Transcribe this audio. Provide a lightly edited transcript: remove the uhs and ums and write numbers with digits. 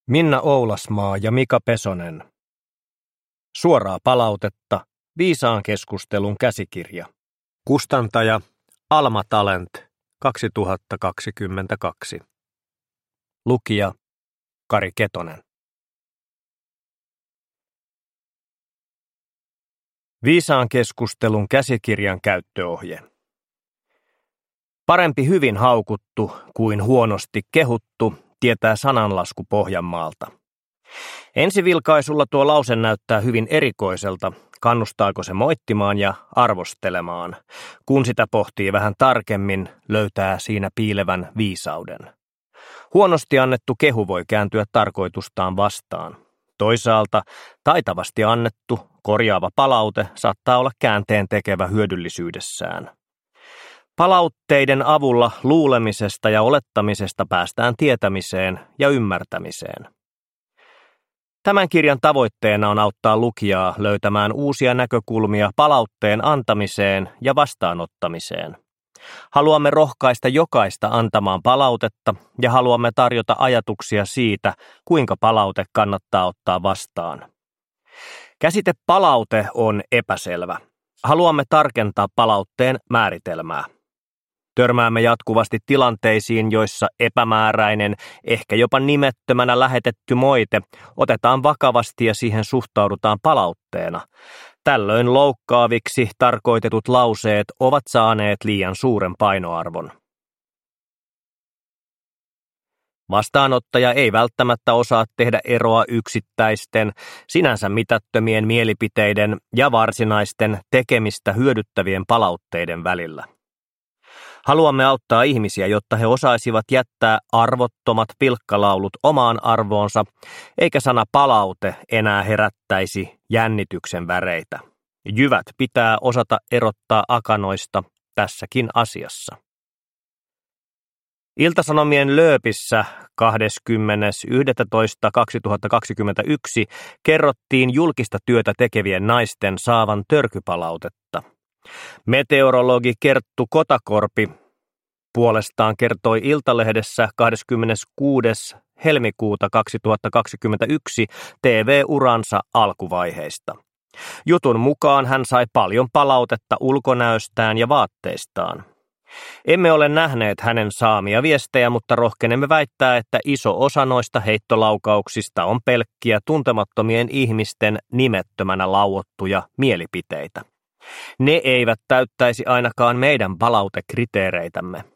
Minna Oulasmaa ja Mika Pesonen. Suoraa palautetta, viisaan keskustelun käsikirja. Kustantaja Alma Talent 2022. Lukija Kari Ketonen. Viisaan keskustelun käsikirjan käyttöohje. Parempi hyvin haukuttu kuin huonosti kehuttu, tietää sananlasku Pohjanmaalta. Ensivilkaisulla tuo lause näyttää hyvin erikoiselta, kannustaako se moittimaan ja arvostelemaan. Kun sitä pohtii vähän tarkemmin, löytää siinä piilevän viisauden. Huonosti annettu kehu voi kääntyä tarkoitustaan vastaan. Toisaalta taitavasti annettu, korjaava palaute saattaa olla käänteen tekevä hyödyllisyydessään. Palautteiden avulla luulemisesta ja olettamisesta päästään tietämiseen ja ymmärtämiseen. Tämän kirjan tavoitteena on auttaa lukijaa löytämään uusia näkökulmia palautteen antamiseen ja vastaanottamiseen. Haluamme rohkaista jokaista antamaan palautetta ja haluamme tarjota ajatuksia siitä, kuinka palaute kannattaa ottaa vastaan. Käsite palaute on epäselvä. Haluamme tarkentaa palautteen määritelmää. Törmäämme jatkuvasti tilanteisiin, joissa epämääräinen, ehkä jopa nimettömänä lähetetty moite otetaan vakavasti ja siihen suhtaudutaan palautteena. Tällöin loukkaaviksi tarkoitetut lauseet ovat saaneet liian suuren painoarvon. Vastaanottaja ei välttämättä osaa tehdä eroa yksittäisten, sinänsä mitättömien mielipiteiden ja varsinaisten tekemistä hyödyttävien palautteiden välillä. Haluamme auttaa ihmisiä, jotta he osaisivat jättää arvottomat pilkkalaulut omaan arvoonsa, eikä sana palaute enää herättäisi jännityksen väreitä. Jyvät pitää osata erottaa akanoista tässäkin asiassa. Ilta-Sanomien Lööpissä 20.11.2021 kerrottiin julkista työtä tekevien naisten saavan törkypalautetta. Meteorologi Kerttu Kotakorpi puolestaan kertoi Iltalehdessä 26. helmikuuta 2021 TV-uransa alkuvaiheista. Jutun mukaan hän sai paljon palautetta ulkonäöstään ja vaatteistaan. Emme ole nähneet hänen saamia viestejä, mutta rohkenemme väittää, että iso osa noista heittolaukauksista on pelkkiä tuntemattomien ihmisten nimettömänä lauottuja mielipiteitä. Ne eivät täyttäisi ainakaan meidän palautekriteereitämme.